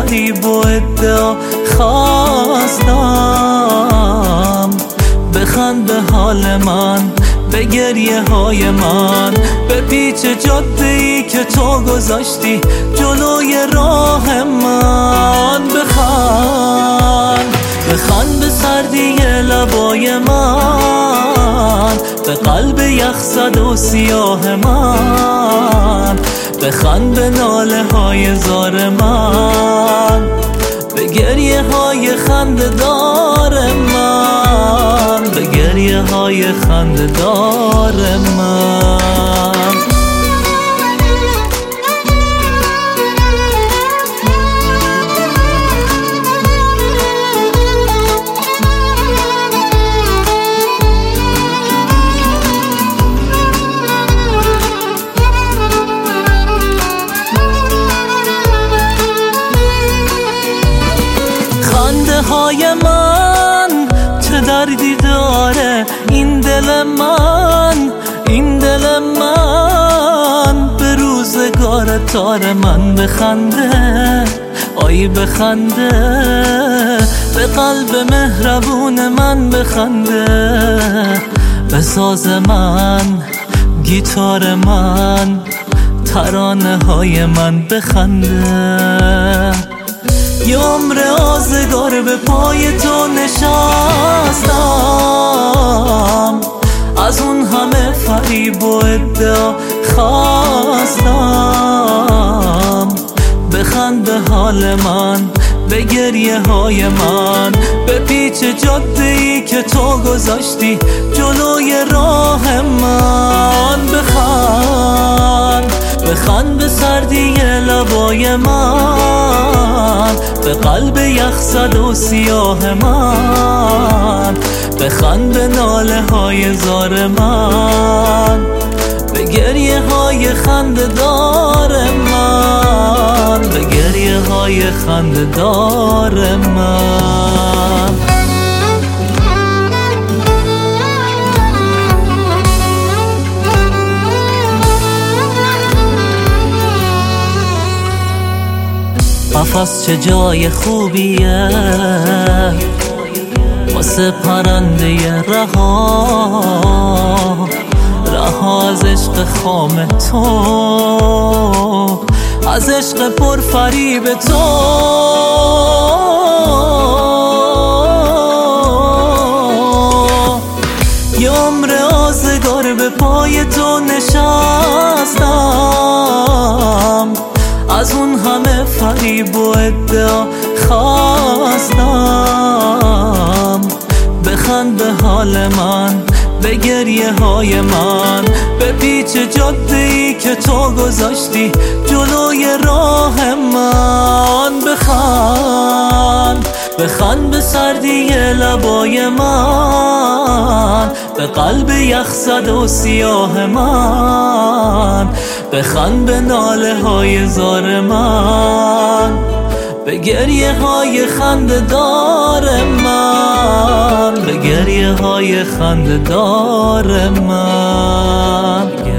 فریب و ادعا خواستم. بخند به حال من، به گریه های من، به پیچ جاده ای که تو گذاشتی جلوی راه من. بخند بخند به سردی لبای من، به قلب یخزده و سیاه من. بخند به ناله های زار من، به گریه های خنده دار من، به گریه های خنده دار من. خنده های من چه دردی داره، این دل من، این دل من. به روزگار تار من بخنده، آی بخنده. به قلب مهربون من بخنده، به ساز من، گیتار من، ترانه های من بخنده. یه عمر آزگار به پای تو نشستم، از اون همه فریب و ادعا خواستم. بخند به حال من، به گریه های من، به پیچ جاده ای که تو گذاشتی جلوی راه من. بخند بخند به سردی لبای من، به قلب یخزده و سیاه من. بخند به ناله های زار من، به گریه های خنده دار من، به گریه های خنده دار من. قفس چه جای خوبیه واسه پرنده رها، رها از عشق خام تو، از عشق پرفریب تو. یه عمر آزگار به پای تو نشستم، از اون همه فریب و ادعا خواستم. بخند به حال من، به گریه های من، به پیچ جاده ای که تو گذاشتی جلوی راه من. بخند بخند به سردی لبای من، به قلب یخزده و سیاه من. بخند به ناله های زار من، به گریه های خنده دار من، به گریه های خنده دار من.